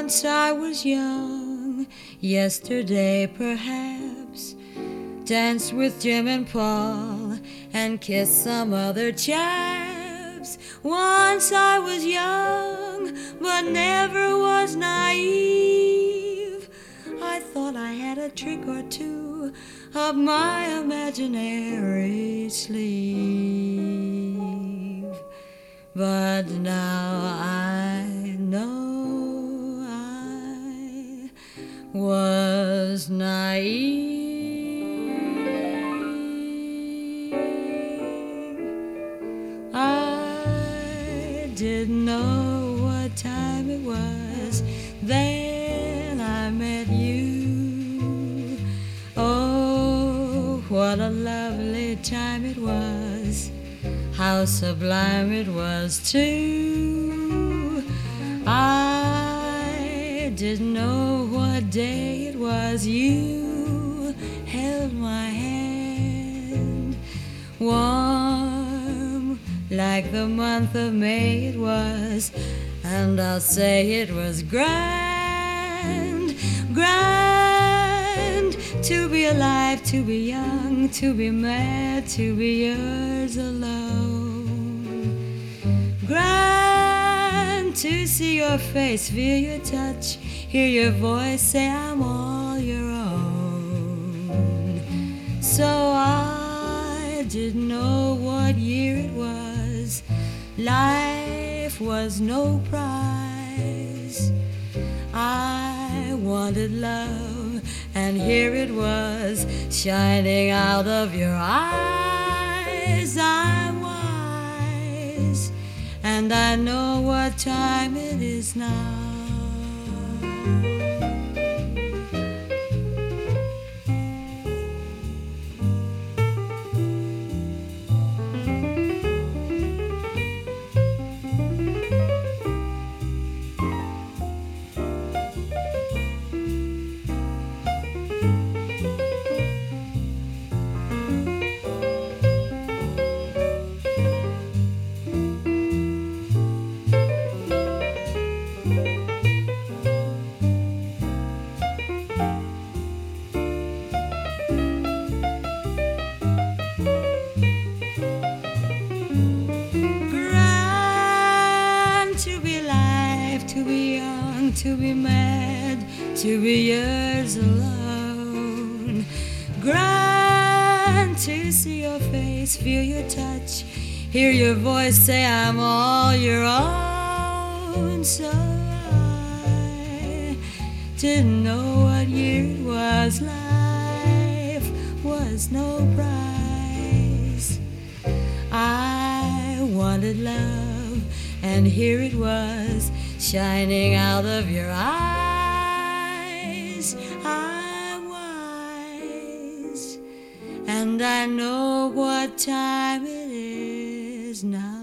Once I was young, yesterday perhaps, danced with Jim and Paul and kissed some other chaps. Once I was young, but never was naive. I thought I had a trick or two up my imaginary sleeve. But now I know I was naive. I didn't know what time it was then I met you. Oh, what a lovely time it was, how sublime it was too. I didn't know what day it was you held my hand. Warm like the month of May it was, and I'll say it was grand, grand, to be alive, to be young, to be mad, to be yours alone. Grand to see your face, feel your touch, hear your voice say I'm all your own. So I didn't know what year it was, life was no prize. I wanted love, and here it was, shining out of your eyes. I'm wise, and I know what time it is now. To be young, to be mad, to be yours alone. Grand to see your face, feel your touch, hear your voice say I'm all your own. So I didn't know what year it was, life was no prize. I wanted love, and here it was, shining out of your eyes. I'm wise, and I know what time it is now.